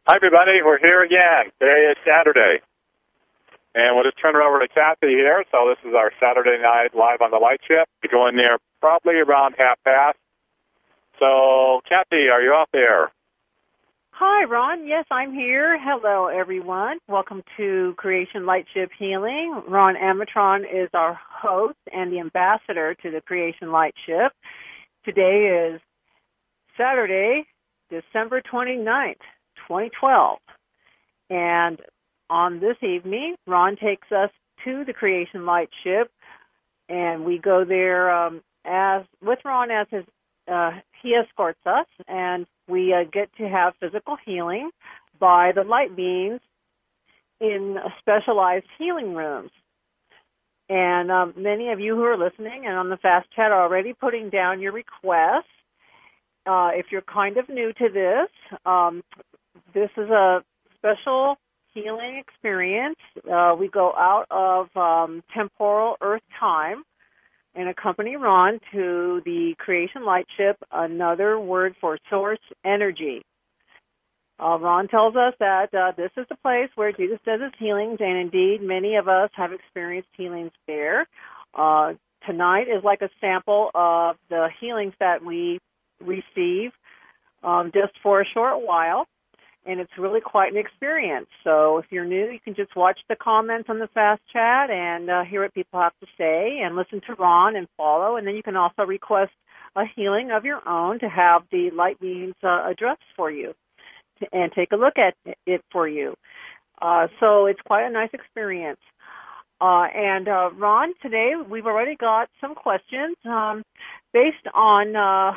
Hi, everybody. We're here again. Today is Saturday. And we'll just turn it over to Kathy here. So this is our Saturday night live on the light ship. We go in there probably around 1:30. So, Kathy, are you out there? Hi, Ron. Yes, I'm here. Hello, everyone. Welcome to Creation Lightship Healing. Ron Amatron is our host and the ambassador to the Creation Lightship. Today is Saturday, December 29th, 2012. And on this evening, Ron takes us to the Creation Lightship, and we go there with Ron as he escorts us, and we get to have physical healing by the light beings in specialized healing rooms. And many of you who are listening and on the fast chat are already putting down your requests. If you're kind of new to this, this is a special healing experience. We go out of temporal Earth time and accompany Ron to the Creation Lightship, another word for source energy. Ron tells us that this is the place where Jesus does his healings, and indeed many of us have experienced healings there. Tonight is like a sample of the healings that we receive just for a short while, and it's really quite an experience. So if you're new, you can just watch the comments on the fast chat and hear what people have to say and listen to Ron and follow, and then you can also request a healing of your own to have the light beings address for you and take a look at it for you. So it's quite a nice experience. And Ron, today we've already got some questions based on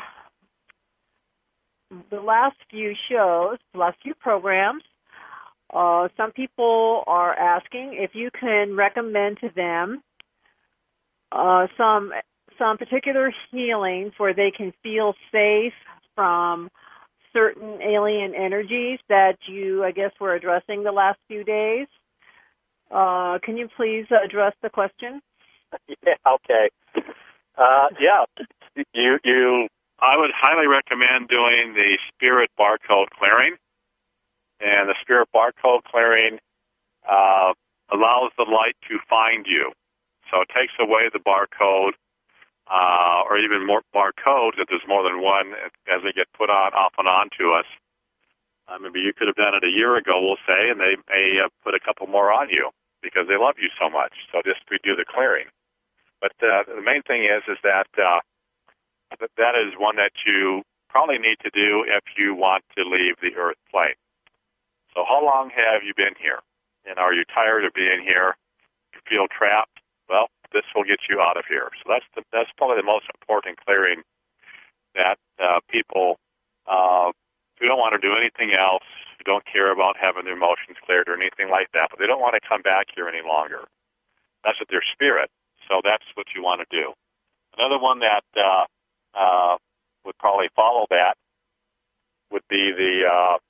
the last few shows, the last few programs. Some people are asking if you can recommend to them some particular healings where they can feel safe from certain alien energies that you, I guess, were addressing the last few days. Can you please address the question? Yeah, okay. I would highly recommend doing the Spirit Barcode Clearing. And the Spirit Barcode Clearing allows the light to find you. So it takes away the barcode, or even more barcodes if there's more than one as they get put on, off and on to us. Maybe you could have done it a year ago, we'll say, and they may put a couple more on you because they love you so much. So just we do the clearing. But the main thing is that that is one that you probably need to do if you want to leave the Earth plane. So how long have you been here? And are you tired of being here? You feel trapped? Well, this will get you out of here. So that's probably the most important clearing that people who don't want to do anything else, who don't care about having their emotions cleared or anything like that, but they don't want to come back here any longer. That's with their spirit. So that's what you want to do. Another one that would probably follow that would be the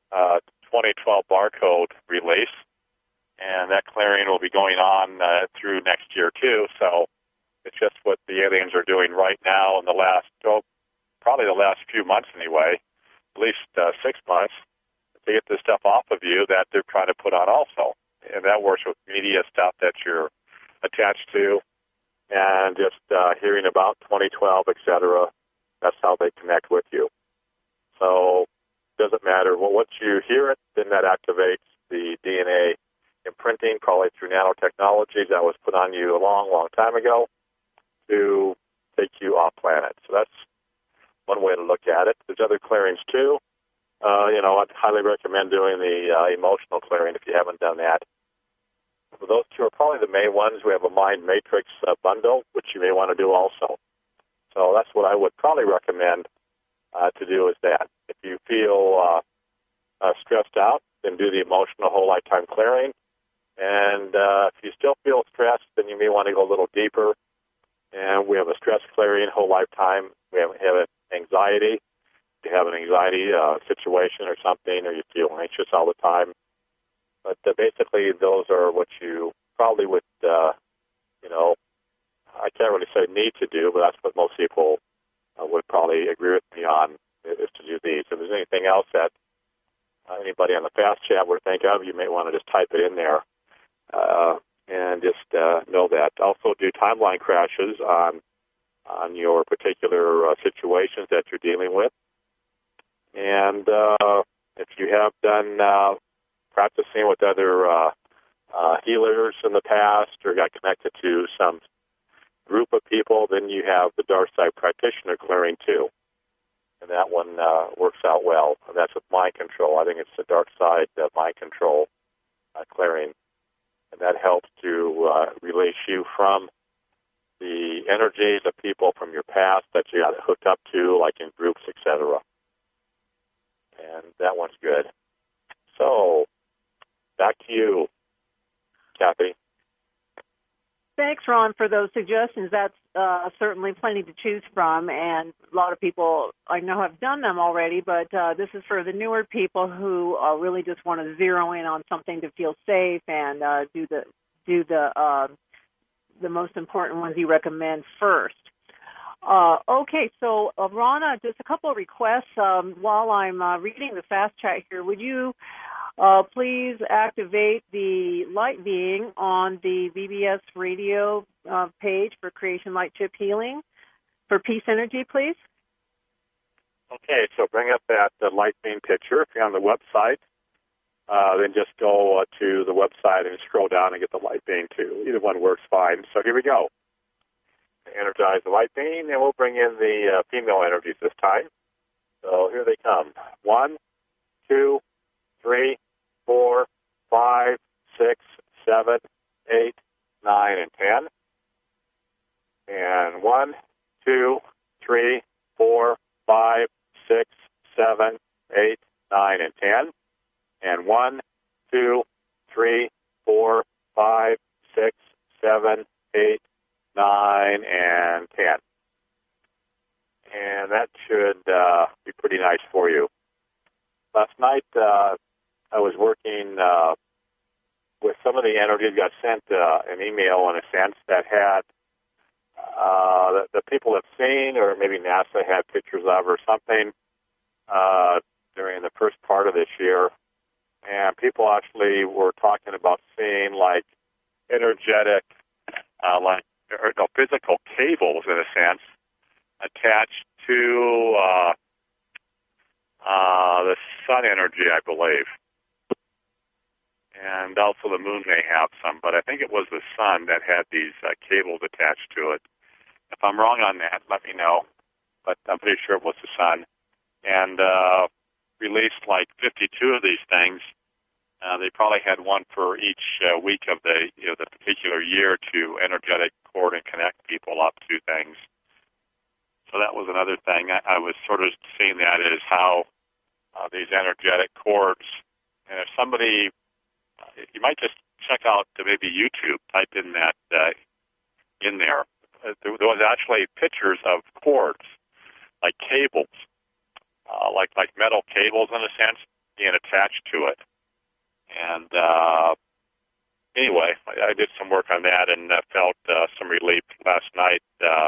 2012 barcode release, and that clearing will be going on through next year too. So it's just what the aliens are doing right now in the last, probably the last few months anyway, at least 6 months, to get this stuff off of you that they're trying to put on also. And that works with media stuff that you're attached to, and just hearing about 2012, etc. That's how they connect with you. So it doesn't matter. Well, once you hear it, then that activates the DNA imprinting, probably through nanotechnologies that was put on you a long, long time ago to take you off planet. So that's one way to look at it. There's other clearings too. I'd highly recommend doing the emotional clearing if you haven't done that. Those two are probably the main ones. We have a Mind Matrix bundle, which you may want to do also. So that's what I would probably recommend to do is that. If you feel stressed out, then do the emotional whole lifetime clearing. And if you still feel stressed, then you may want to go a little deeper. And we have a stress clearing whole lifetime. We have anxiety. If you have an anxiety situation or something, or you feel anxious all the time. But basically, those are what you probably would, I can't really say need to do, but that's what most people would probably agree with me on, is to do these. If there's anything else that anybody on the fast chat would think of, you may want to just type it in there and just know that. Also, do timeline crashes on your particular situations that you're dealing with. And if you have done practicing with other healers in the past or got connected to some group of people, then you have the dark side practitioner clearing too. And that one works out well. And that's with mind control. I think it's the dark side mind control clearing. And that helps to release you from the energies of people from your past that you got hooked up to, like in groups, etc. And that one's good. So, back to you, Kathy. Thanks, Ron, for those suggestions. That's certainly plenty to choose from, and a lot of people I know have done them already, but this is for the newer people who really just want to zero in on something to feel safe and do the most important ones you recommend first. Okay, so Ron, just a couple of requests. While I'm reading the fast chat here, would you please activate the light being on the VBS radio page for Creation Light Chip Healing for peace energy, please? Okay, so bring up that light beam picture. If you're on the website, then just go to the website and scroll down and get the light beam too. Either one works fine. So here we go. Energize the light beam, and we'll bring in the female energies this time. So here they come. 1, 2, 3, 4, 5, 6, 7, 8, 9, and 10. And 1, 2, 3, 4, 5, 6, 7, 8, 9, and 10. And 1, 2, 3, 4, 5, 6, 7, 8, 9, and 10. And that should be pretty nice for you. Last night, I was working with some of the energies. Got sent an email, in a sense, that had the people have seen, or maybe NASA had pictures of, or something during the first part of this year. And people actually were talking about seeing, like, energetic, physical cables, in a sense, attached to the sun energy, I believe. And also the moon may have some, but I think it was the sun that had these cables attached to it. If I'm wrong on that, let me know. But I'm pretty sure it was the sun. And released like 52 of these things. They probably had one for each week of the particular year to energetic cord and connect people up to things. So that was another thing. I was sort of seeing that as how these energetic cords, and if somebody, you might just check out maybe YouTube, type in that in there. There was actually pictures of cords, like cables, like metal cables in a sense, being attached to it. And anyway, I did some work on that and felt some relief last night.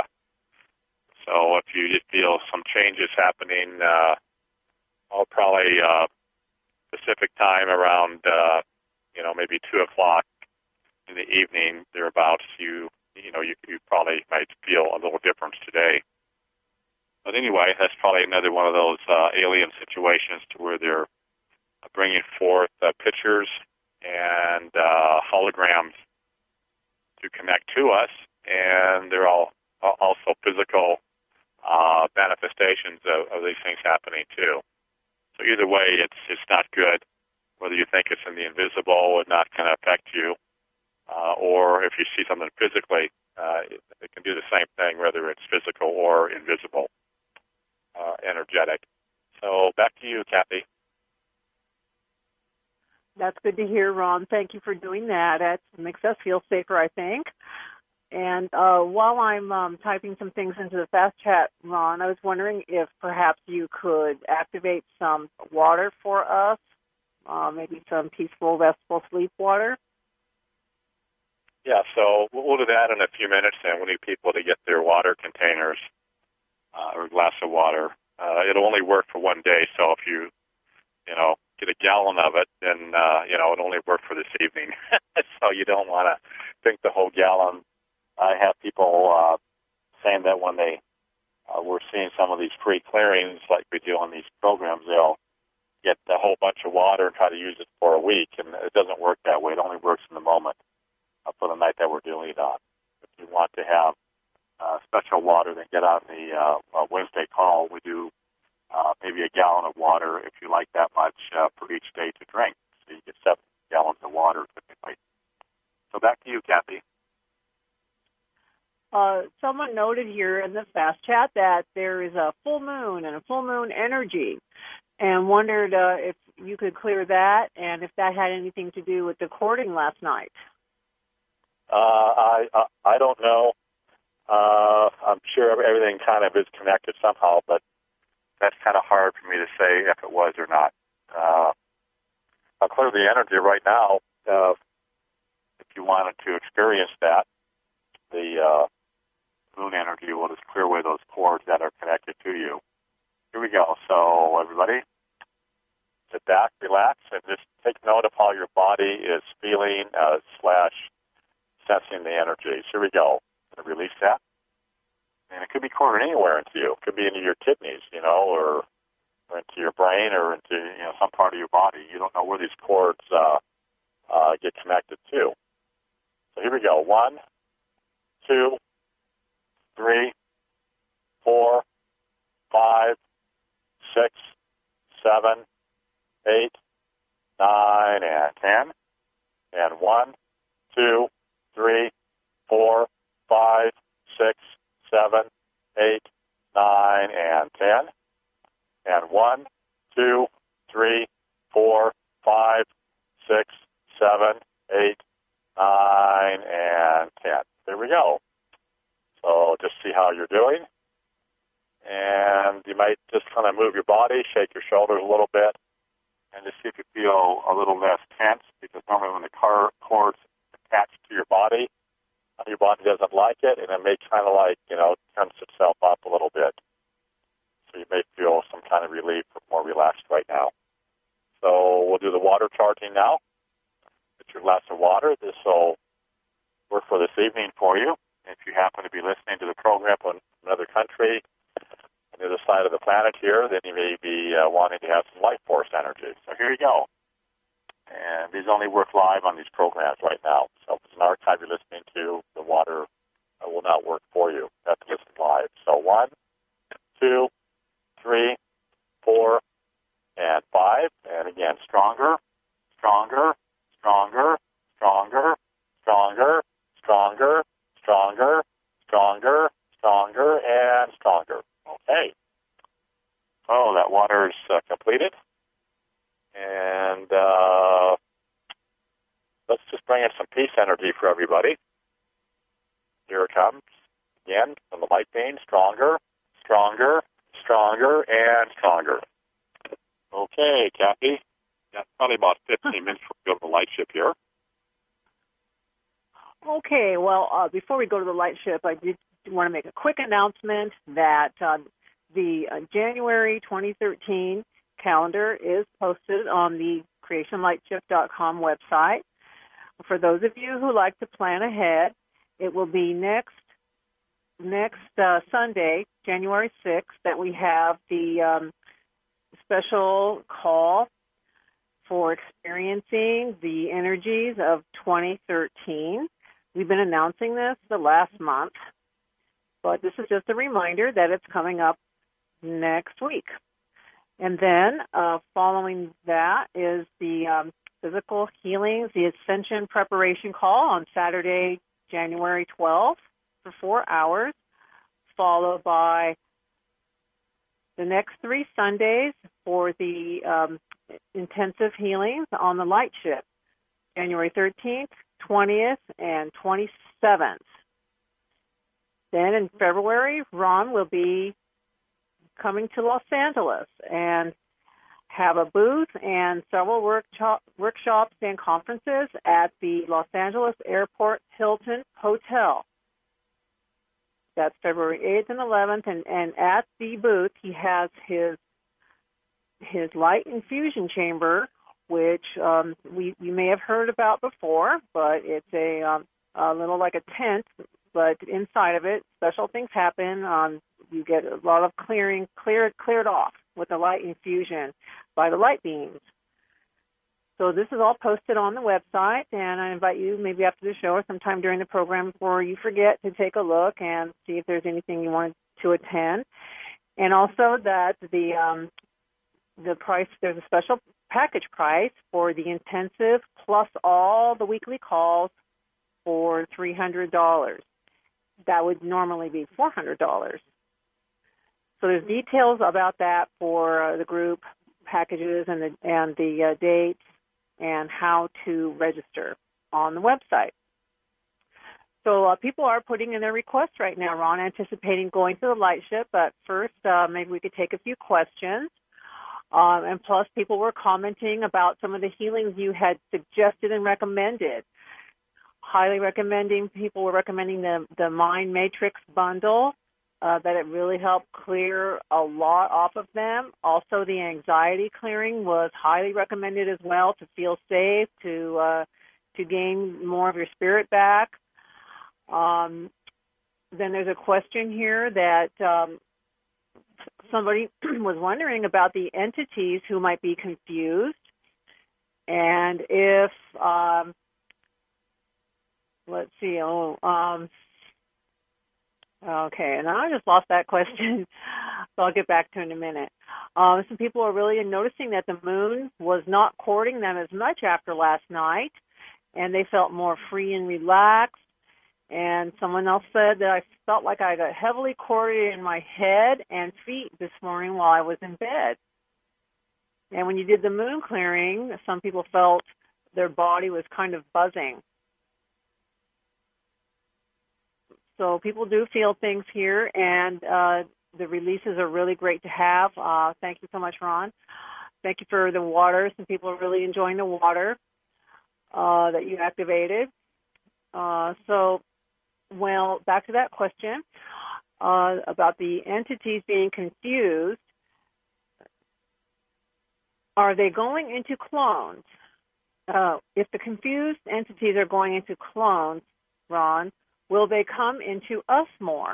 So if you feel some changes happening, I'll probably Pacific time around maybe 2 o'clock in the evening thereabouts, you probably might feel a little difference today. But anyway, that's probably another one of those alien situations to where they're bringing forth pictures and holograms to connect to us, and they're all also physical manifestations of these things happening too. So either way, it's not good. Whether you think it's in the invisible and not going to affect you, or if you see something physically, it can do the same thing, whether it's physical or invisible, energetic. So back to you, Kathy. That's good to hear, Ron. Thank you for doing that. It makes us feel safer, I think. And while I'm typing some things into the fast chat, Ron, I was wondering if perhaps you could activate some water for us, maybe some peaceful, restful sleep water. Yeah, so we'll do that in a few minutes, and we need people to get their water containers or a glass of water. It'll only work for one day, so if you get a gallon of it, then, it only worked for this evening. So you don't want to drink the whole gallon. I have people saying that when they were seeing some of these free clearings like we do on these programs, they'll get a whole bunch of water and try to use it for a week, and it doesn't work that way. It only works in the moment for the night that we're doing it on. If you want to have special water, then get on the Wednesday call. We do maybe a gallon of water, if you like that much, for each day to drink. So you get 7 gallons of water typically. So back to you, Kathy. Someone noted here in the fast chat that there is a full moon and a full moon energy, and wondered if you could clear that and if that had anything to do with the courting last night. I don't know. I'm sure everything kind of is connected somehow, but that's kind of hard for me to say if it was or not. I'll clear the energy right now. If you wanted to experience that, the moon energy will just clear away those cords that are connected to you. Here we go. So everybody, sit back, relax, and just take note of how your body is feeling / sensing the energy. So here we go. Release that. And it could be corded anywhere into you. It could be into your kidneys, or into your brain or into, some part of your body. You don't know where these cords get connected to. So here we go. 1, 2, 3, 4, 5, 6, 7, 8, 9, and 10. And 1, 2, 3, 4, 5, 6, 7, 8, 9, and 10. And 1, 2, 3, 4, 5, 6, 7, 8, 9, and 10. There we go. So just see how you're doing. And you might just kind of move your body, shake your shoulders a little bit, and just see if you feel a little less tense, because normally when the cords attach to your body doesn't like it, and it may kind of tense itself up a little bit. So you may feel some kind of relief or more relaxed right now. So we'll do the water charging now. Get your glass of water. This will work for this evening for you. If you happen to be listening to the program from another country, on the other side of the planet here, then you may be wanting to have some life force energy. So here you go. And these only work live on these programs right now. So if it's an archive you're listening to, the water will not work for you. You have to listen live. So 1, 2, 3, 4, and 5. And again, stronger, stronger, stronger, stronger, stronger, stronger, stronger, stronger, stronger, and stronger. Okay. So that water is completed. And let's just bring in some peace energy for everybody. Here it comes. Again, from the light beam, stronger, stronger, stronger, and stronger. Okay, Kathy. That's probably about 15 minutes before we go to the light ship here. Okay, well, before we go to the light ship, I did want to make a quick announcement that the January 2013 calendar is posted on the creationlightship.com website. For those of you who like to plan ahead, it will be next Sunday, January 6th, that we have the special call for experiencing the energies of 2013. We've been announcing this the last month, but this is just a reminder that it's coming up next week. And then following that is the physical healings, the Ascension preparation call on Saturday, January 12th for 4 hours, followed by the next 3 Sundays for the intensive healings on the light ship, January 13th, 20th, and 27th. Then in February, Ron will be coming to Los Angeles and have a booth and several workshops and conferences at the Los Angeles Airport Hilton Hotel. That's February 8th and 11th, and at the booth he has his his light infusion chamber, which we may have heard about before, but it's a little like a tent, but inside of it, special things happen. You get a lot of cleared off with the light infusion by the light beams. So this is all posted on the website, and I invite you maybe after the show or sometime during the program before you forget to take a look and see if there's anything you want to attend. And also that the price, there's a special package price for the intensive plus all the weekly calls for $300. That would normally be $400. So there's details about that for the group packages and the dates and how to register on the website. So people are putting in their requests right now, Ron, anticipating going to the light ship. But first, maybe we could take a few questions. And plus, people were commenting about some of the healings you had suggested and recommended. Highly recommending, people were recommending the Mind Matrix bundle, that it really helped clear a lot off of them. Also, the anxiety clearing was highly recommended as well to feel safe, to gain more of your spirit back. Then there's a question here that somebody was wondering about the entities who might be confused, and if let's see. Okay, and I just lost that question, so I'll get back to it in a minute. Some people are really noticing that the moon was not courting them as much after last night, and they felt more free and relaxed. And someone else said that I felt like I got heavily courted in my head and feet this morning while I was in bed. And when you did the moon clearing, some people felt their body was kind of buzzing. So people do feel things here, and the releases are really great to have. Thank you so much, Ron. Thank you for the water. Some people are really enjoying the water that you activated. Well, back to that question about the entities being confused. Are they going into clones? If the confused entities are going into clones, Ron, will they come into us more?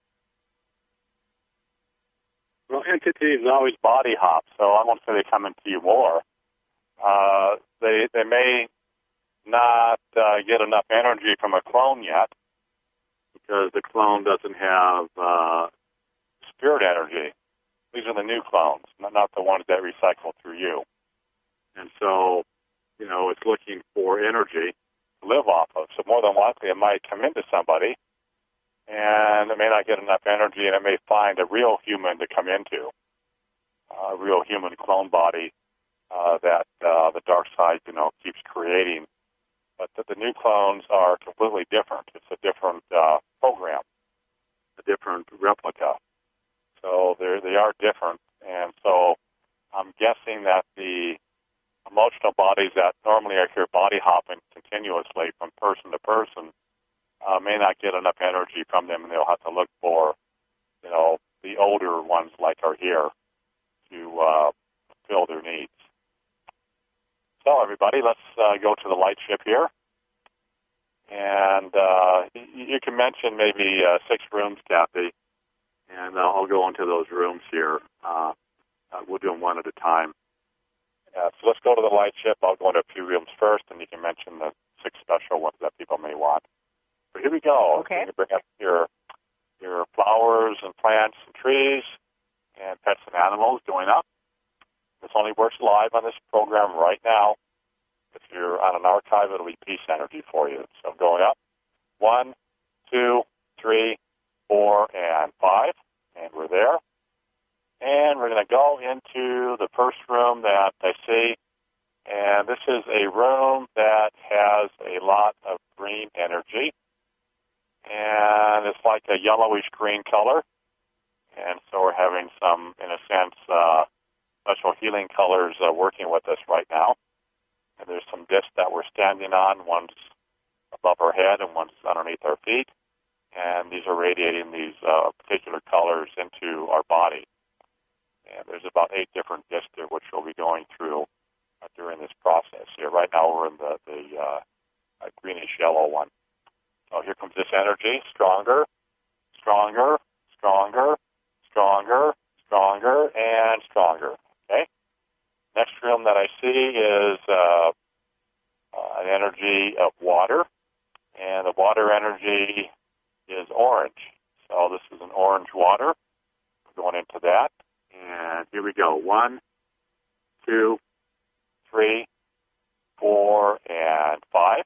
Well, entities always body hop, so I won't say they come into you more. They may not get enough energy from a clone yet, because the clone doesn't have spirit energy. These are the new clones, not the ones that recycle through you. And so, it's looking for energy to live off of. So more than likely it might come into somebody, and it may not get enough energy, and it may find a real human to come into, a real human clone body that the dark side, keeps creating. But the new clones are completely different. It's a different program, a different replica. So they are different. And so I'm guessing that the emotional bodies that normally are here body hopping continuously from person to person may not get enough energy from them, and they'll have to look for, the older ones like are here to fill their needs. So, everybody, let's go to the light ship here. And you can mention maybe 6 rooms, Kathy, and I'll go into those rooms here. We'll do them one at a time. So let's go to the light ship. I'll go into a few rooms first, and you can mention the 6 special ones that people may want. So here we go. Okay. You bring up your flowers and plants and trees and pets and animals going up. This only works live on this program right now. If you're on an archive, it'll be peace energy for you. So going up, 1, 2, 3, 4, and 5, and we're there. And we're going to go into the first room that I see, and this is a room that has a lot of green energy, and it's like a yellowish-green color, and so we're having some, in a sense, special healing colors working with us right now. And there's some discs that we're standing on. One's above our head and one's underneath our feet. And these are radiating these particular colors into our body. And there's about 8 different discs there, which we'll be going through during this process here. Right now we're in the greenish-yellow one. So here comes this energy, stronger, stronger, stronger, stronger, stronger, and stronger. Okay? Next room that I see is an energy of water, and the water energy is orange. So this is an orange water. We're going into that. And here we go. 1, 2, 3, 4, and 5.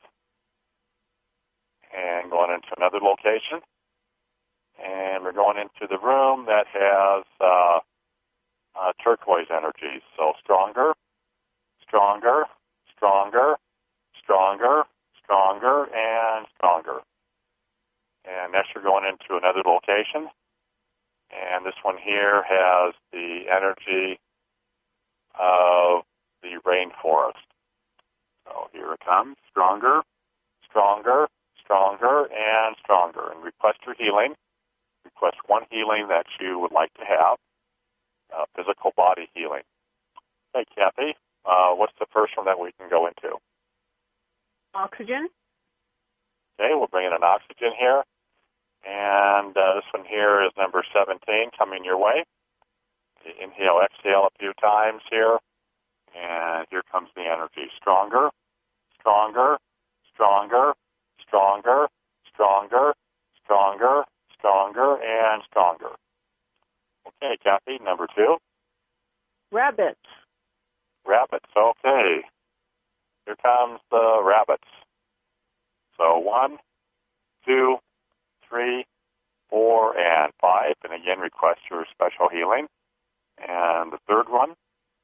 And going into another location. And we're going into the room that has turquoise energy. So stronger, stronger, stronger, stronger, stronger, and stronger. And next we're going into another location. And this one here has the energy of the rainforest. So here it comes, stronger, stronger, stronger, and stronger. And request your healing. Request one healing that you would like to have, physical body healing. Hey, Kathy, what's the first one that we can go into? Oxygen. Okay, we'll bring in an oxygen here. And this one here is number 17 coming your way. Inhale, exhale a few times here. And here comes the energy. Stronger, stronger, stronger, stronger, stronger, stronger, stronger, and stronger. Okay, Kathy, number 2. Rabbits. Rabbits, okay. Here comes the rabbits. So 1, 2, 3, 4, and 5. And again, request your special healing. And the third one.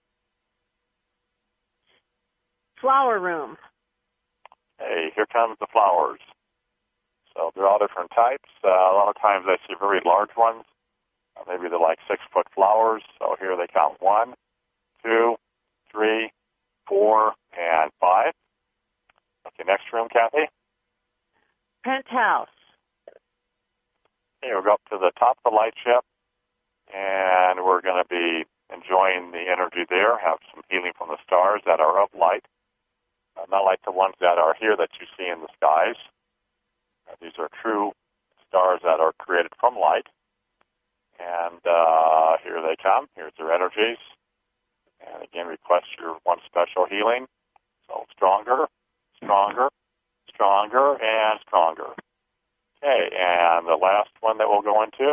Flower room. Hey, here comes the flowers. So they're all different types. A lot of times I see very large ones. Maybe they're like 6-foot flowers. So here they come. 1, 2, 3, 4, and 5. Okay, next room, Kathy. Penthouse. Okay, we'll go up to the top of the light ship, and we're going to be enjoying the energy there, have some healing from the stars that are of light, not like the ones that are here that you see in the skies. These are true stars that are created from light, and here they come. Here's their energies. And again, request your one special healing. So stronger, stronger, stronger, and stronger. Okay, and the last one that we'll go into.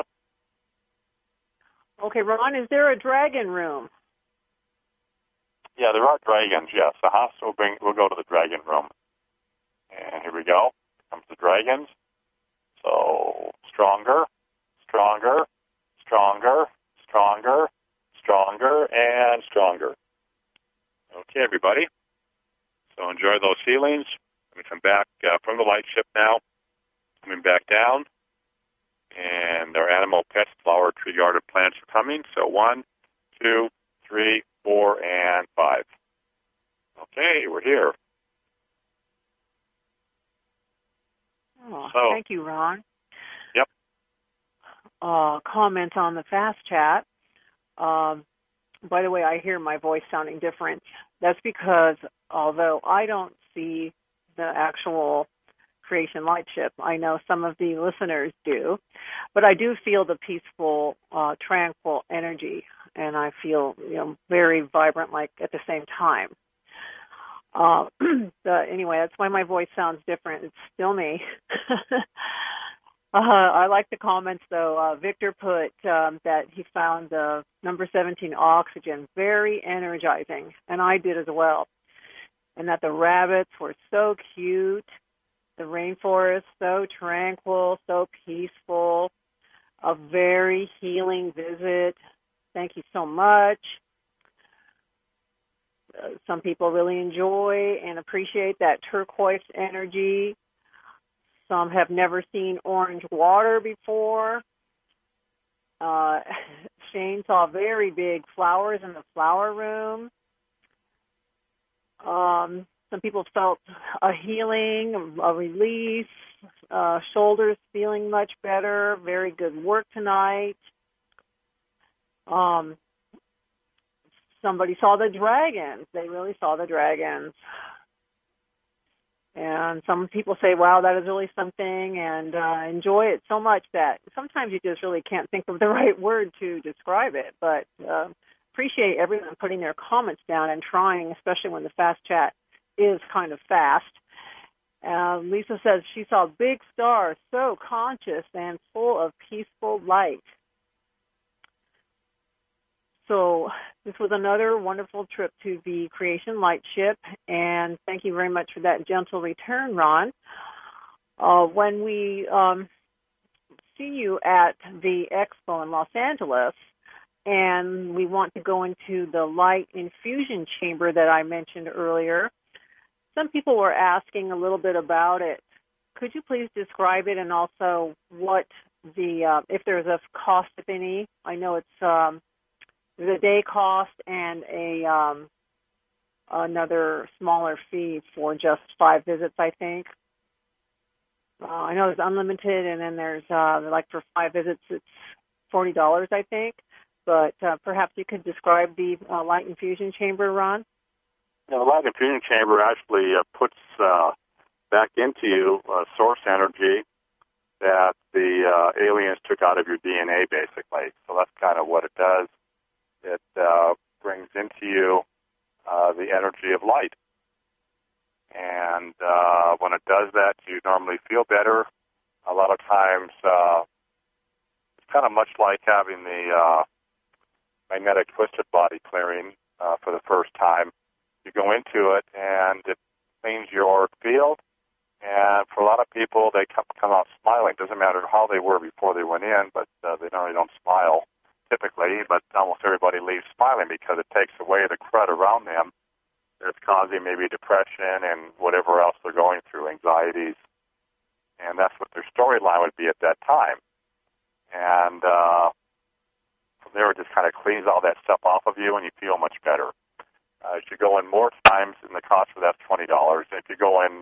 Okay, Ron, is there a dragon room? Yeah, there are dragons, yes. So we'll go to the dragon room. And here we go. Here comes the dragons. So stronger, stronger, stronger, stronger, stronger, and stronger. Okay, everybody. So enjoy those healings. Let me come back from the light ship now. Coming back down. And our animal, pets, flower, tree, garden, plants are coming. So 1, 2, 3, 4, and 5. Okay, we're here. Oh, so, thank you, Ron. Yep. Comment on the fast chat. By the way, I hear my voice sounding different. That's because although I don't see the actual Creation Light Ship, I know some of the listeners do, but I do feel the peaceful, tranquil energy, and I feel very vibrant, like at the same time. Anyway, that's why my voice sounds different. It's still me. I like the comments, though. Victor put that he found number 17, oxygen, very energizing, and I did as well. And that the rabbits were so cute, the rainforest so tranquil, so peaceful, a very healing visit. Thank you so much. Some people really enjoy and appreciate that turquoise energy. Some have never seen orange water before. Shane saw very big flowers in the flower room. Some people felt a healing, a release, shoulders feeling much better, very good work tonight. somebody saw the dragons. They really saw the dragons. And some people say, wow, that is really something, and enjoy it so much that sometimes you just really can't think of the right word to describe it. But appreciate everyone putting their comments down and trying, especially when the fast chat is kind of fast. Lisa says she saw big stars, so conscious and full of peaceful light. So this was another wonderful trip to the Creation Light Ship, and thank you very much for that gentle return, Ron. When we see you at the expo in Los Angeles, and we want to go into the light infusion chamber that I mentioned earlier, some people were asking a little bit about it. Could you please describe it, and also what the if there's a cost, if any? I know it's the day cost and another smaller fee for just 5 visits, I think. I know there's unlimited, and then there's like for 5 visits it's $40, I think. But perhaps you could describe the light infusion chamber, Ron. The light infusion chamber actually puts back into you source energy that the aliens took out of your DNA, basically. So that's kind of what it does. It brings into you the energy of light. And when it does that, you normally feel better. A lot of times, it's kind of much like having the magnetic twisted body clearing for the first time. You go into it, and it cleans your auric field. And for a lot of people, they come out smiling. It doesn't matter how they were before they went in, but they normally don't smile typically, but almost everybody leaves smiling because it takes away the crud around them that's causing maybe depression and whatever else they're going through, anxieties. And that's what their storyline would be at that time. And from there, it just kind of cleans all that stuff off of you, and you feel much better. If you go in more times, and the cost for that's $20. If you go in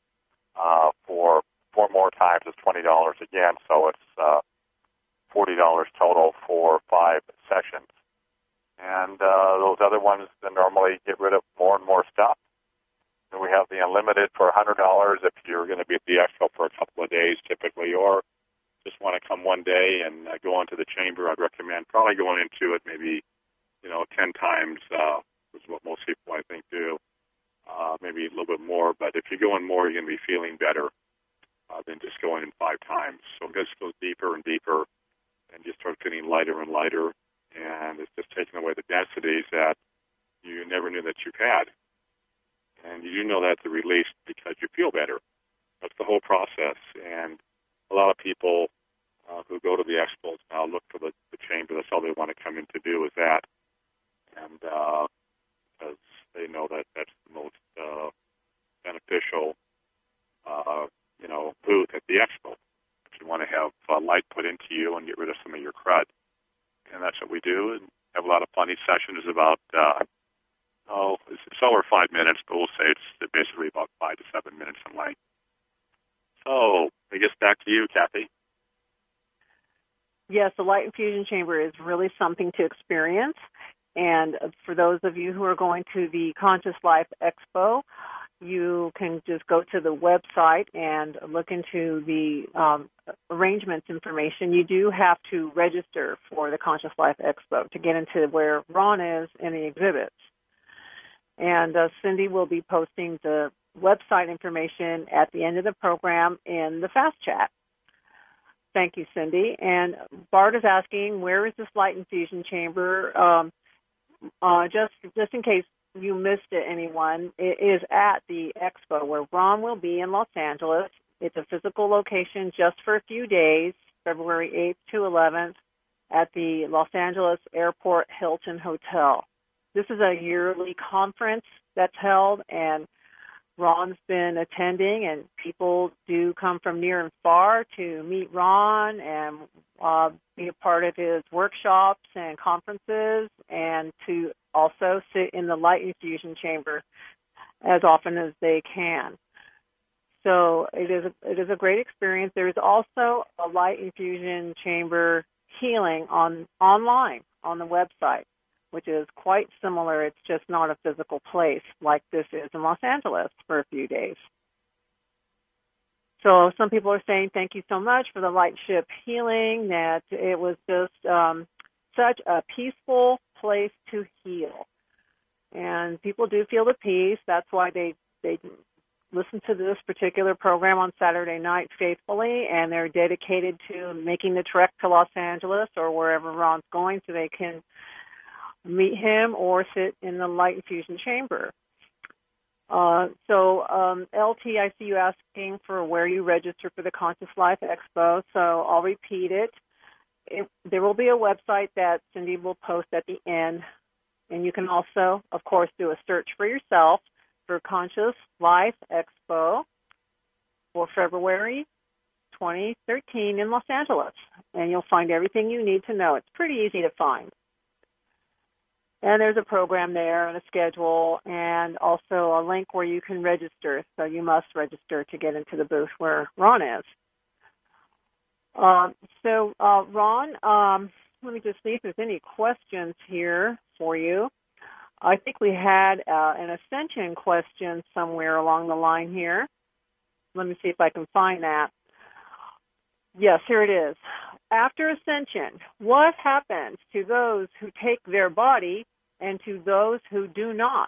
for 4 more times, it's $20 again, so it's $40 total for 5 sessions. And those other ones then normally get rid of more and more stuff. And we have the unlimited for $100 if you're going to be at the expo for a couple of days typically, or just want to come one day and go into the chamber. I'd recommend probably going into it maybe 10 times is what most people I think do, maybe a little bit more. But if you go in more, you're going to be feeling better than just going in 5 times. So it just goes deeper and deeper, and you start getting lighter and lighter, and it's just taking away the densities that you never knew that you've had. And you know that's the release because you feel better. That's the whole process. And a lot of people who go to the expos now look for the chamber. That's all they want to come in to do is that. And because they know that that's the most beneficial, booth at the expo. If you want to have light put into you and get rid of some of your crud. And that's what we do, and have a lot of funny sessions about, it's over 5 minutes, but we'll say it's basically about 5 to 7 minutes in length. So, I guess back to you, Kathy. Yes, the light infusion chamber is really something to experience. And for those of you who are going to the Conscious Life Expo, you can just go to the website and look into the arrangements information. You do have to register for the Conscious Life Expo to get into where Ron is in the exhibits. And Cindy will be posting the website information at the end of the program in the Fast Chat. Thank you, Cindy. And Bart is asking, where is this light infusion chamber? Just in case you missed it, anyone, it is at the expo where Ron will be in Los Angeles. It's a physical location just for a few days, February 8th to 11th, at the Los Angeles Airport Hilton Hotel. This is a yearly conference that's held, and Ron's been attending, and people do come from near and far to meet Ron and be a part of his workshops and conferences, and to also sit in the light infusion chamber as often as they can. So it is a great experience. There is also a light infusion chamber healing online on the website, which is quite similar. It's just not a physical place like this is in Los Angeles for a few days. So some people are saying thank you so much for the lightship healing, that it was just such a peaceful place to heal. And people do feel the peace. That's why they listen to this particular program on Saturday night faithfully, and they're dedicated to making the trek to Los Angeles or wherever Ron's going so they can meet him or sit in the light infusion chamber. LT, I see you asking for where you register for the Conscious Life Expo, so I'll repeat it. There will be a website that Cindy will post at the end, and you can also, of course, do a search for yourself for Conscious Life Expo for February 2013 in Los Angeles, and you'll find everything you need to know. It's pretty easy to find. And there's a program there and a schedule and also a link where you can register. So you must register to get into the booth where Ron is. Ron, let me just see if there's any questions here for you. I think we had an ascension question somewhere along the line here. Let me see if I can find that. Yes, here it is. After ascension, what happens to those who take their body and to those who do not?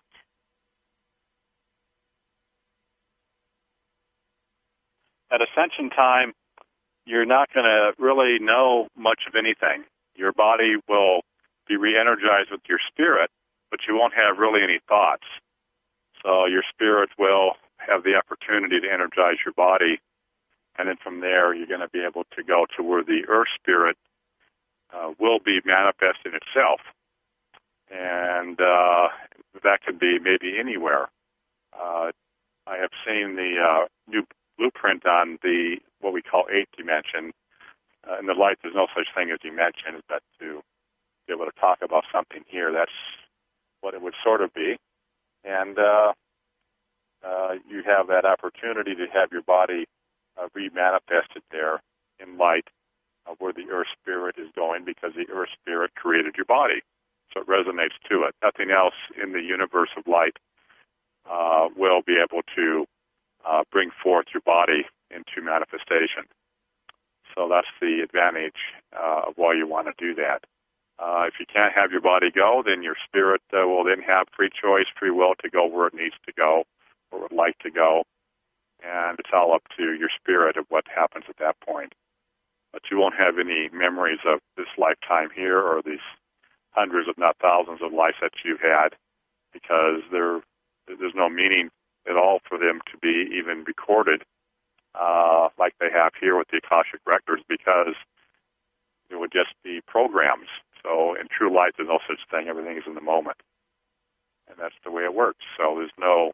At ascension time, you're not going to really know much of anything. Your body will be re-energized with your spirit, but you won't have really any thoughts. So your spirit will have the opportunity to energize your body, and then from there you're going to be able to go to where the earth spirit will be manifesting itself. And that could be maybe anywhere. I have seen the new blueprint on the what we call eighth dimension. In the light, there's no such thing as dimension, but to be able to talk about something here, that's what it would sort of be. And you have that opportunity to have your body re-manifested there in light where the earth spirit is going, because the earth spirit created your body. So it resonates to it. Nothing else in the universe of light will be able to bring forth your body into manifestation. So that's the advantage of why you want to do that. If you can't have your body go, then your spirit will then have free choice, free will to go where it needs to go, where it would like to go. And it's all up to your spirit of what happens at that point. But you won't have any memories of this lifetime here or these hundreds, if not thousands, of lives that you've had, because there's no meaning at all for them to be even recorded like they have here with the Akashic Records, because it would just be programs. So in true light, there's no such thing. Everything is in the moment. And that's the way it works. So there's no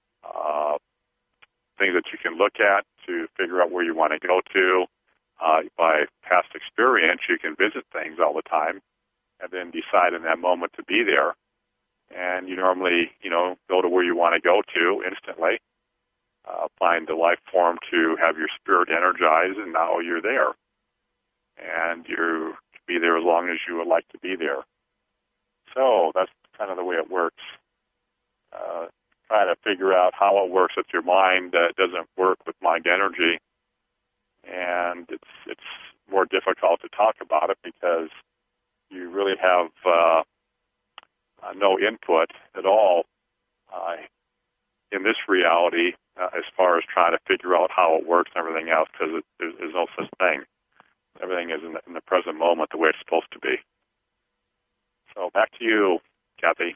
things that you can look at to figure out where you want to go to. By past experience, you can visit things all the time and then decide in that moment to be there. And you normally, go to where you want to go to instantly, find the life form to have your spirit energized, and now you're there. And you can be there as long as you would like to be there. So that's kind of the way it works. Try to figure out how it works with your mind. It doesn't work with mind energy. And it's more difficult to talk about it because you really have no input at all in this reality as far as trying to figure out how it works and everything else, because there's no such thing. Everything is in the present moment the way it's supposed to be. So back to you, Kathy.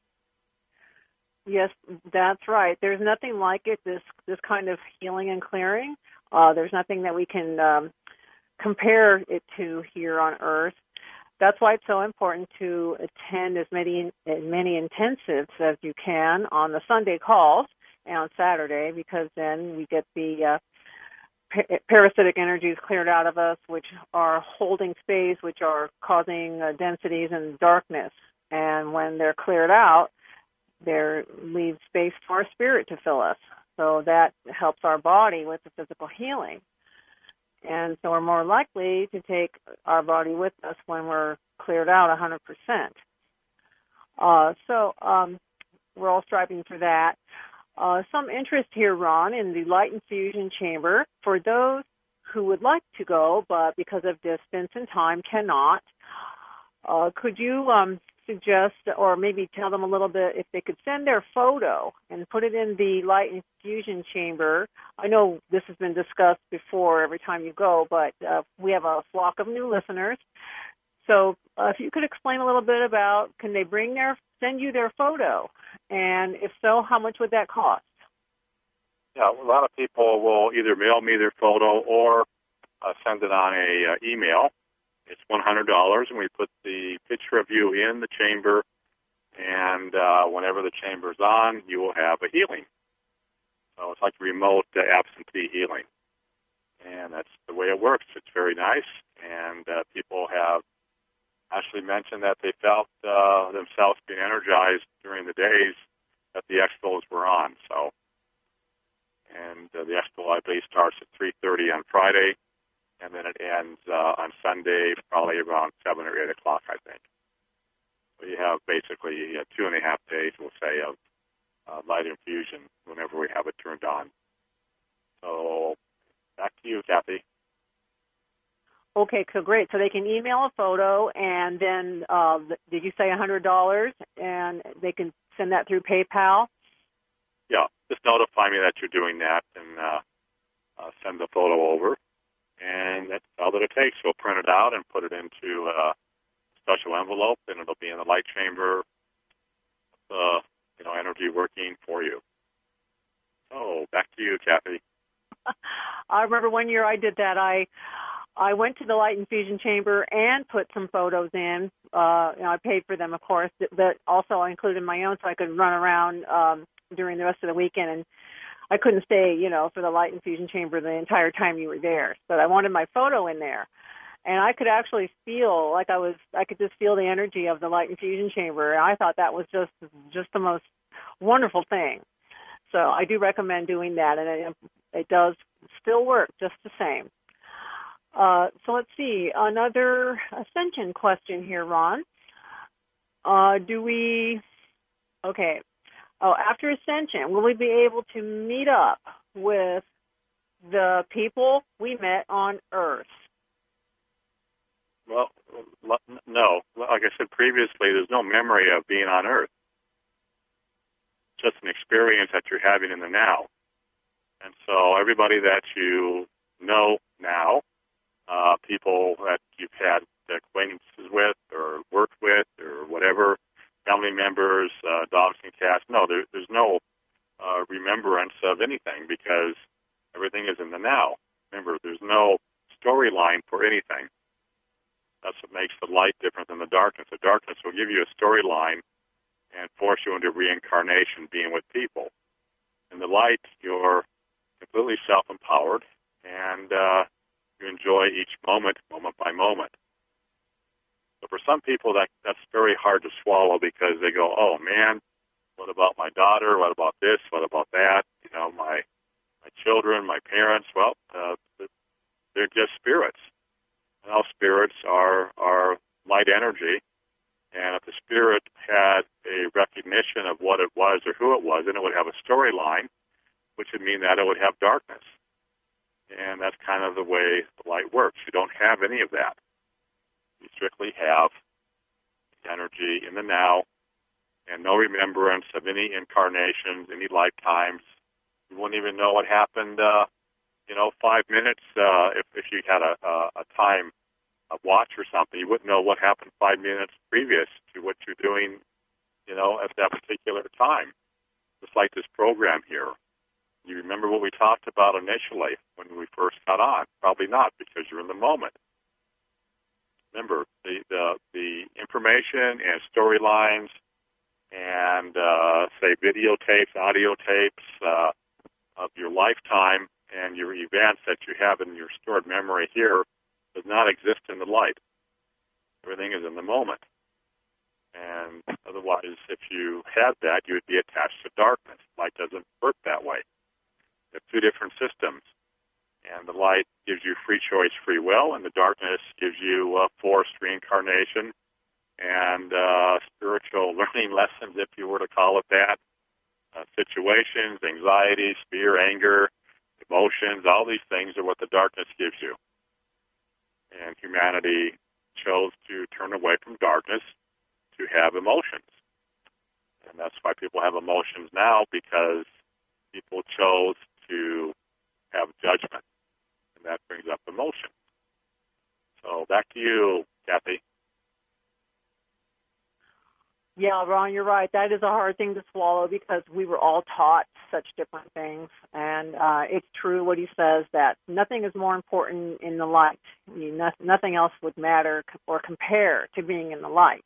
Yes, that's right. There's nothing like it, this kind of healing and clearing. There's nothing that we can compare it to here on Earth. That's why it's so important to attend as many intensives as you can on the Sunday calls and on Saturday, because then we get the parasitic energies cleared out of us, which are holding space, which are causing densities and darkness. And when they're cleared out, there leaves space for our spirit to fill us. So that helps our body with the physical healing. And so we're more likely to take our body with us when we're cleared out 100%. We're all striving for that. Some interest here, Ron, in the light infusion chamber. For those who would like to go, but because of distance and time cannot, could you suggest or maybe tell them a little bit if they could send their photo and put it in the light infusion chamber? I know this has been discussed before every time you go, but we have a flock of new listeners. So if you could explain a little bit about, can they send you their photo? And if so, how much would that cost? Yeah, a lot of people will either mail me their photo or send it on a email. It's $100, and we put the picture of you in the chamber, and whenever the chamber's on, you will have a healing. So it's like remote absentee healing. And that's the way it works. It's very nice, and people have actually mentioned that they felt themselves being energized during the days that the expos were on. And the expo, I believe, starts at 3:30 on Friday, and then it ends on Sunday, probably around 7 or 8 o'clock, I think. So you have basically 2.5 days, we'll say, of light infusion whenever we have it turned on. So back to you, Kathy. Okay, so great. So they can email a photo, and then did you say $100, and they can send that through PayPal? Yeah, just notify me that you're doing that, and send the photo over. And that's all that it takes. We'll print it out and put it into a special envelope, and it'll be in the light chamber, energy working for you. So back to you, Kathy. I remember one year I did that. I went to the light infusion chamber and put some photos in. I paid for them, of course, but also I included my own so I could run around during the rest of the weekend. And I couldn't stay, for the light infusion chamber the entire time you were there. But I wanted my photo in there. And I could actually feel I could just feel the energy of the light infusion chamber. And I thought that was just the most wonderful thing. So I do recommend doing that. And it does still work just the same. So let's see, another ascension question here, Ron. After ascension, will we be able to meet up with the people we met on Earth? Well, no. Like I said previously, there's no memory of being on Earth. It's just an experience that you're having in the now. And so everybody that you know now, people that you've had acquaintances with or worked with or whatever, family members, dogs and cats. No, there's no remembrance of anything because everything is in the now. Remember, there's no storyline for anything. That's what makes the light different than the darkness. The darkness will give you a storyline and force you into reincarnation, being with people. In the light, you're completely self-empowered, and you enjoy each moment by moment. So for some people, that's very hard to swallow because they go, oh, man, what about my daughter? What about this? What about that? My children, my parents. Well, they're just spirits. And all spirits are light energy. And if the spirit had a recognition of what it was or who it was, then it would have a storyline, which would mean that it would have darkness. And that's kind of the way the light works. You don't have any of that. You strictly have energy in the now and no remembrance of any incarnations, any lifetimes. You wouldn't even know what happened, 5 minutes. If you had a time, a watch or something, you wouldn't know what happened 5 minutes previous to what you're doing, at that particular time. Just like this program here. You remember what we talked about initially when we first got on? Probably not, because you're in the moment. Remember, the information and storylines and, say, videotapes, audio tapes of your lifetime and your events that you have in your stored memory here does not exist in the light. Everything is in the moment. And otherwise, if you had that, you would be attached to darkness. Light doesn't work that way. They have two different systems. And the light gives you free choice, free will, and the darkness gives you forced reincarnation and spiritual learning lessons, if you were to call it that, situations, anxieties, fear, anger, emotions, all these things are what the darkness gives you. And humanity chose to turn away from darkness to have emotions. And that's why people have emotions now, because people chose to have judgment, and that brings up emotion. So back to you, Kathy. Yeah, Ron, you're right. That is a hard thing to swallow because we were all taught such different things. And it's true what he says, that nothing is more important in the light. Nothing else would matter or compare to being in the light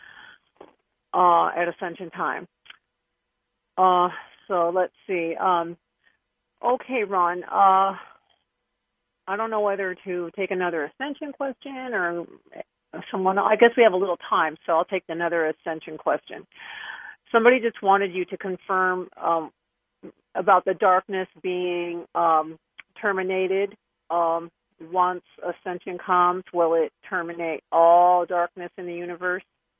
at Ascension time. So let's see. Okay, Ron. I don't know whether to take another Ascension question or someone. I guess we have a little time, so I'll take another Ascension question. Somebody just wanted you to confirm about the darkness being terminated. Once Ascension comes, will it terminate all darkness in the universe?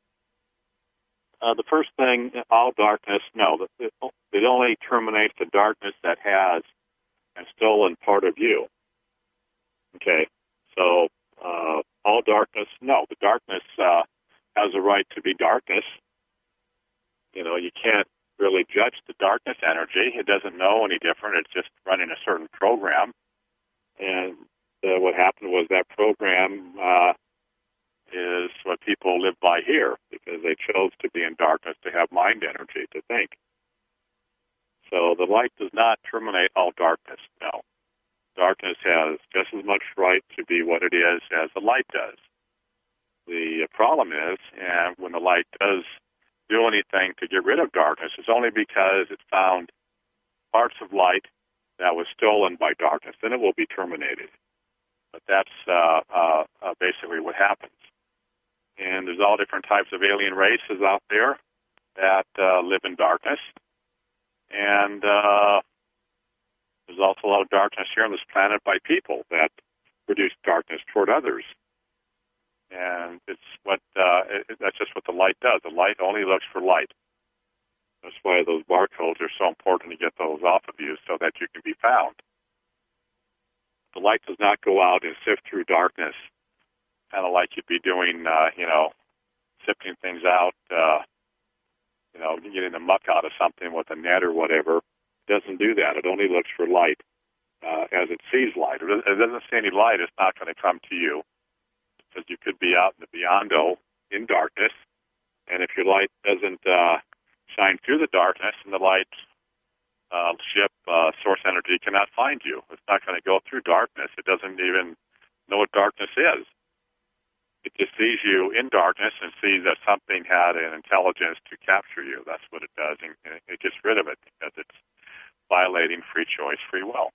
The first thing, all darkness, no. It only terminates the darkness that has and stolen part of you. Okay, so all darkness, no. The darkness has a right to be darkness. You know, you can't really judge the darkness energy. It doesn't know any different. It's just running a certain program. And what happened was that program is what people live by here, because they chose to be in darkness, to have mind energy, to think. So the light does not terminate all darkness, no. Darkness has just as much right to be what it is as the light does. The problem is, and when the light does do anything to get rid of darkness, it's only because it found parts of light that was stolen by darkness. Then it will be terminated. But that's basically what happens. And there's all different types of alien races out there that live in darkness. And there's also a lot of darkness here on this planet by people that produce darkness toward others. And it's what that's just what the light does. The light only looks for light. That's why those barcodes are so important to get those off of you so that you can be found. The light does not go out and sift through darkness, kind of like you'd be doing, sifting things out, getting the muck out of something with a net or whatever. It doesn't do that. It only looks for light as it sees light. If it doesn't see any light, it's not going to come to you, because you could be out in the beyondo in darkness, and if your light doesn't shine through the darkness, and the light ship, source energy cannot find you. It's not going to go through darkness. It doesn't even know what darkness is. It just sees you in darkness and sees that something had an intelligence to capture you. That's what it does, and it gets rid of it because it's violating free choice, free will.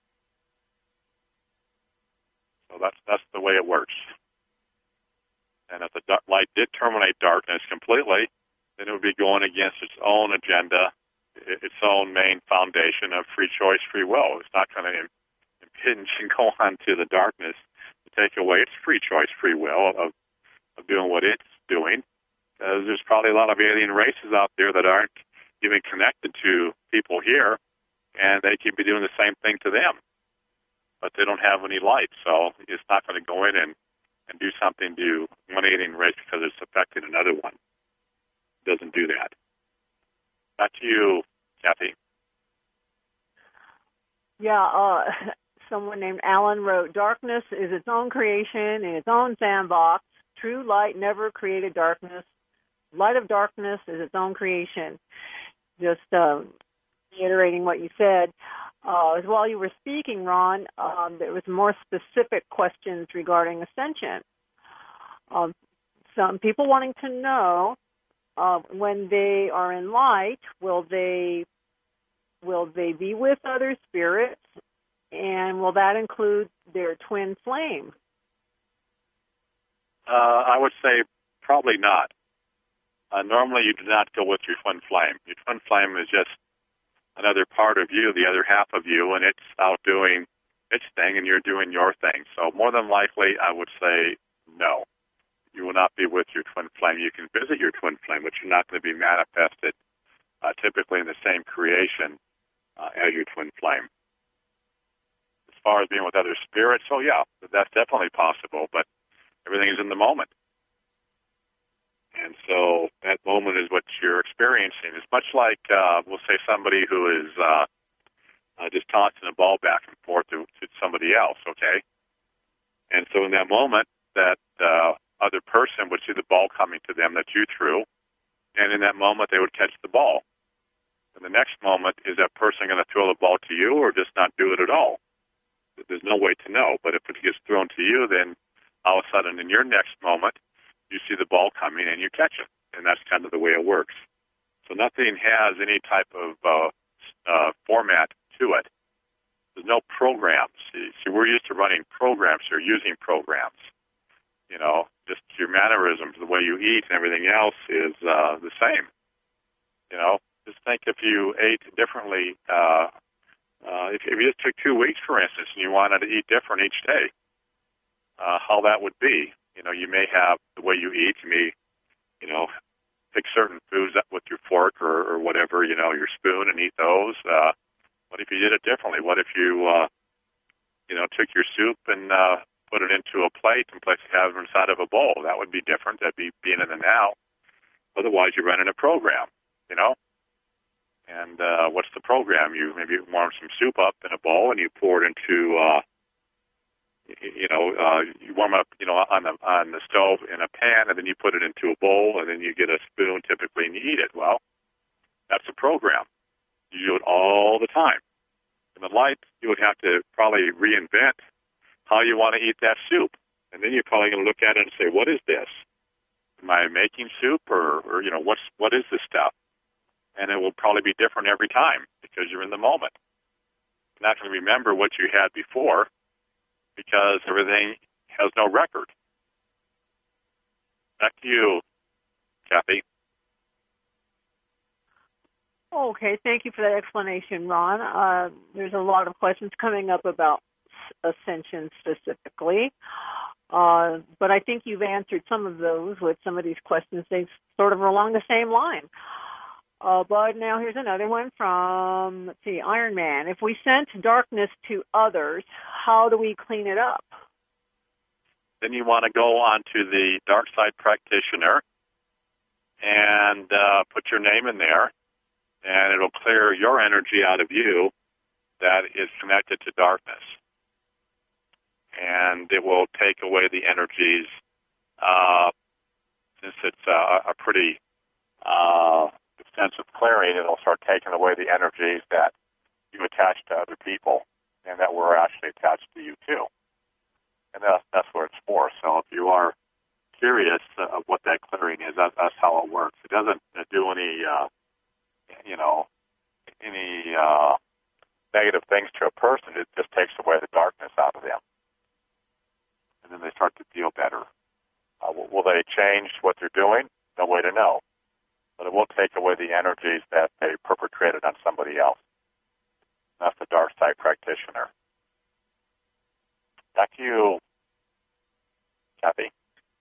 So that's the way it works. And if the light did terminate darkness completely, then it would be going against its own agenda, its own main foundation of free choice, free will. It's not going to impinge and go on to the darkness to take away its free choice, free will of doing what it's doing. There's probably a lot of alien races out there that aren't even connected to people here, and they could be doing the same thing to them. But they don't have any light, so it's not going to go in and do something to one alien race because it's affected another one. It doesn't do that. Back to you, Kathy. Yeah, someone named Alan wrote, "Darkness is its own creation in its own sandbox. True light never created darkness. Light of darkness is its own creation." Just reiterating what you said. While you were speaking, Ron, there was more specific questions regarding ascension. Some people wanting to know, when they are in light, will they be with other spirits, and will that include their twin flame? I would say probably not. Normally you do not go with your twin flame. Your twin flame is just another part of you, the other half of you, and it's out doing its thing and you're doing your thing. So more than likely, I would say no. you will not be with your twin flame. You can visit your twin flame, but you're not going to be manifested typically in the same creation as your twin flame. As far as being with other spirits, so yeah, that's definitely possible, but everything is in the moment. And so that moment is what you're experiencing. It's much like, we'll say, somebody who is just tossing a ball back and forth to somebody else, okay? And so in that moment, that other person would see the ball coming to them that you threw, and in that moment they would catch the ball. And the next moment, is that person going to throw the ball to you or just not do it at all? There's no way to know. But if it gets thrown to you, then all of a sudden in your next moment, you see the ball coming and you catch it. And that's kind of the way it works. So nothing has any type of format to it. There's no programs. See, we're used to running programs or using programs. You know, just your mannerisms, the way you eat and everything else is the same. You know, just think if you ate differently, if you just took 2 weeks, for instance, and you wanted to eat different each day, how that would be. You know, you may have the way you eat, you may, you know, pick certain foods up with your fork or whatever, you know, your spoon and eat those. What if you did it differently? What if you, you know, took your soup and put it into a plate and have it inside of a bowl? That would be different. That'd be being in the now. Otherwise, you're running a program, you know. And what's the program? You maybe warm some soup up in a bowl and you pour it into, you warm up, you know, on the stove in a pan, and then you put it into a bowl, and then you get a spoon typically and you eat it. Well, that's a program. You do it all the time. In the light, you would have to probably reinvent how you want to eat that soup. And then you're probably going to look at it and say, what is this? Am I making soup or you know, what is this stuff? And it will probably be different every time because you're in the moment. You're not going to remember what you had before because everything has no record. Back to you, Kathy. Okay, thank you for that explanation, Ron. There's a lot of questions coming up about ascension specifically, but I think you've answered some of those with some of these questions. They sort of are along the same line. But now here's another one from, let's see, Iron Man. If we sense darkness to others, how do we clean it up? Then you want to go on to the Dark Side Practitioner and put your name in there, and it'll clear your energy out of you that is connected to darkness. And it will take away the energies, since it's a pretty extensive clearing, it'll start taking away the energies that you attach to other people and that were actually attached to you too. And that's what it's for. So if you are curious of what that clearing is, that's how it works. It doesn't do any, any negative things to a person. It just takes away the darkness out of them. And then they start to feel better. Will they change what they're doing? No way to know. But it will take away the energies that they perpetrated on somebody else. That's the Dark Side Practitioner. Back to you, Kathy.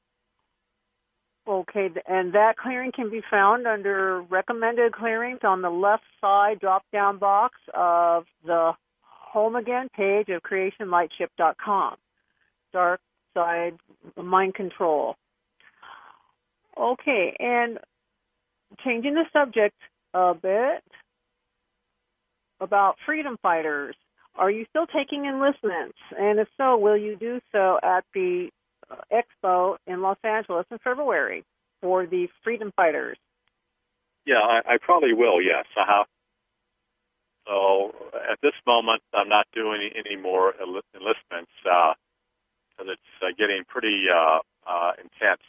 Okay, and that clearing can be found under recommended clearings on the left side drop-down box of the Home Again page of creationlightship.com. Dark Side Mind Control. Okay, and changing the subject a bit about freedom fighters. Are you still taking enlistments? And if so, will you do so at the Expo in Los Angeles in February for the freedom fighters? Yeah, I probably will, yes. So at this moment, I'm not doing any more enlistments because it's getting pretty intense.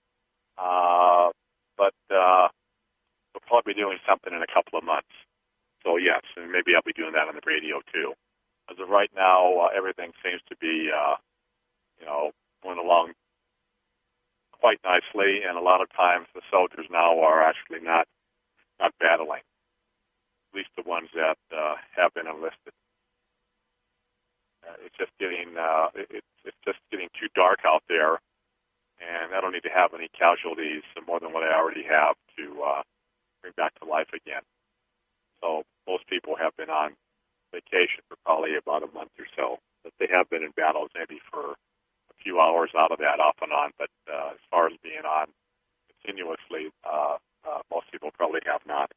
But we'll probably be doing something in a couple of months. So yes, and maybe I'll be doing that on the radio too. As of right now, everything seems to be, going along quite nicely, and a lot of times the soldiers now are actually not battling. At least the ones that have been enlisted. It's just getting it's just getting too dark out there, and I don't need to have any casualties more than what I already have to bring back to life again. So most people have been on vacation for probably about a month or so, but they have been in battles maybe for a few hours out of that off and on, but as far as being on continuously, most people probably have not.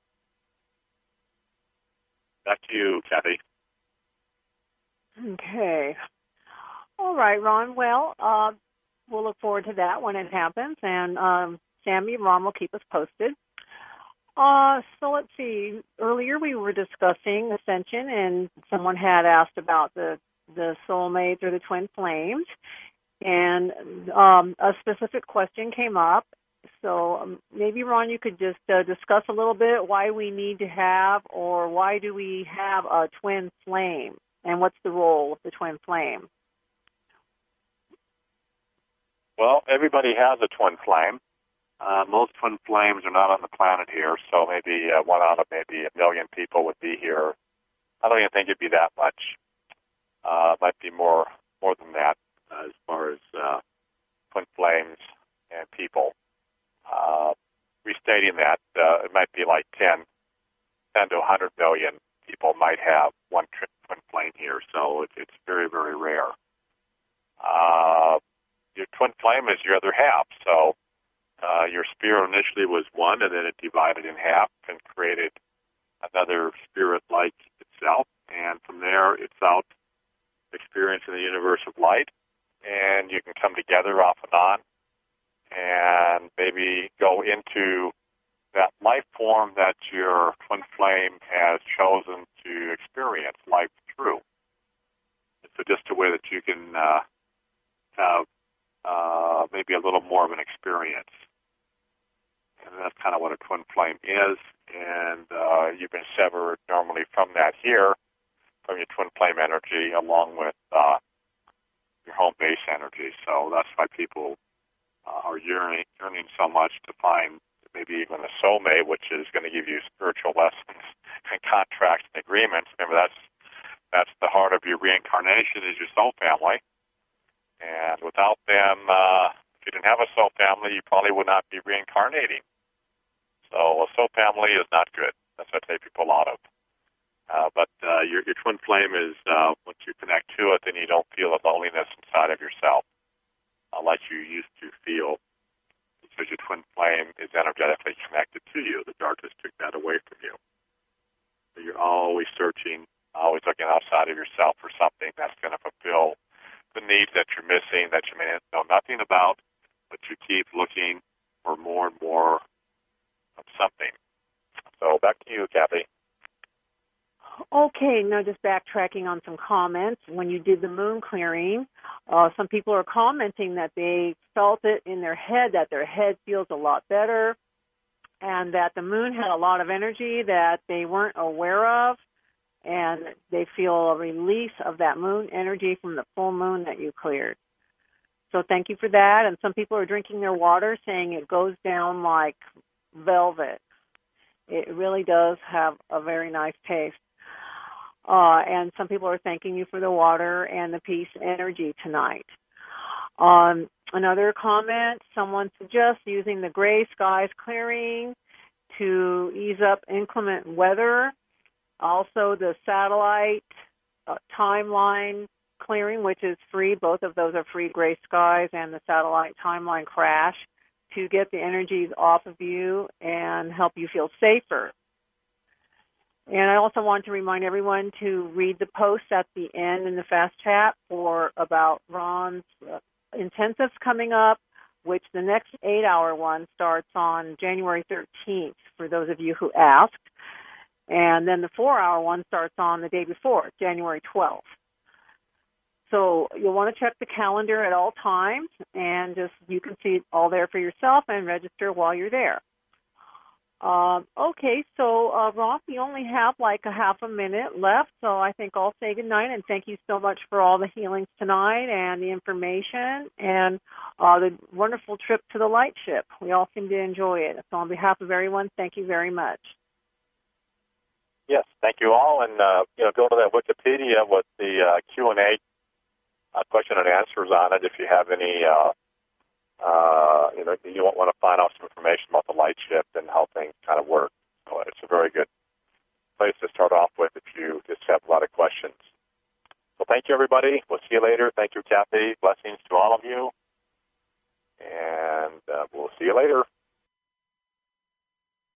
Back to you, Kathy. Okay. All right, Ron. Well, we'll look forward to that when it happens, and Sammy and Ron will keep us posted. So let's see. Earlier we were discussing ascension, and someone had asked about the soulmates or the twin flames, and a specific question came up. So maybe, Ron, you could just discuss a little bit why we need to have, or why do we have a twin flame, and what's the role of the twin flame? Well, everybody has a twin flame. Most twin flames are not on the planet here, so maybe one out of maybe 1 million people would be here. I don't even think it'd be that much. It might be more than that as far as twin flames and people. Restating that, it might be like 10 to 100 million people might have one twin flame here, so it's very, very rare. Your twin flame is your other half, so your spirit initially was one, and then it divided in half and created another spirit like itself, and from there it's out experiencing the universe of light, and you can come together off and on and maybe go into that life form that your twin flame has chosen to experience life through. So just a way that you can have maybe a little more of an experience. And that's kind of what a twin flame is, and you've been severed normally from that here, from your twin flame energy, along with your home base energy. So that's why people are yearning so much to find maybe even a soulmate, which is going to give you spiritual lessons and contracts and agreements. Remember, that's the heart of your reincarnation is your soul family. And without them, if you didn't have a soul family, you probably would not be reincarnating. So a soul family is not good. That's what I take people out of. But your twin flame is, once you connect to it, then you don't feel the loneliness inside of yourself like you used to feel, because your twin flame is energetically connected to you. The darkness took that away from you. So you're always searching, always looking outside of yourself for something that's going to fulfill the needs that you're missing, that you may know nothing about, but you keep looking for more and more of something. So back to you, Kathy. Okay, now just backtracking on some comments. When you did the moon clearing, some people are commenting that they felt it in their head, that their head feels a lot better, and that the moon had a lot of energy that they weren't aware of, and they feel a release of that moon energy from the full moon that you cleared. So thank you for that. And some people are drinking their water, saying it goes down like velvet. It really does have a very nice taste. And some people are thanking you for the water and the peace energy tonight. Another comment, someone suggests using the gray skies clearing to ease up inclement weather. Also the satellite timeline clearing, which is free. Both of those are free, gray skies and the satellite timeline crash, to get the energies off of you and help you feel safer. And I also want to remind everyone to read the posts at the end in the fast chat for about Ron's intensives coming up, which the next 8-hour one starts on January 13th, for those of you who asked. And then the 4-hour one starts on the day before, January 12th. So you'll want to check the calendar at all times, and just you can see it all there for yourself and register while you're there. Okay, so Ross, we only have like a half a minute left, so I think I'll say goodnight, and thank you so much for all the healings tonight and the information and the wonderful trip to the light ship. We all seem to enjoy it. So on behalf of everyone, thank you very much. Yes, thank you all, and go to that Wikipedia with the Q&A question and answers on it if you have any You want to find out some information about the light shift and how things kind of work. So it's a very good place to start off with if you just have a lot of questions. So thank you, everybody. We'll see you later. Thank you, Kathy. Blessings to all of you. And we'll see you later.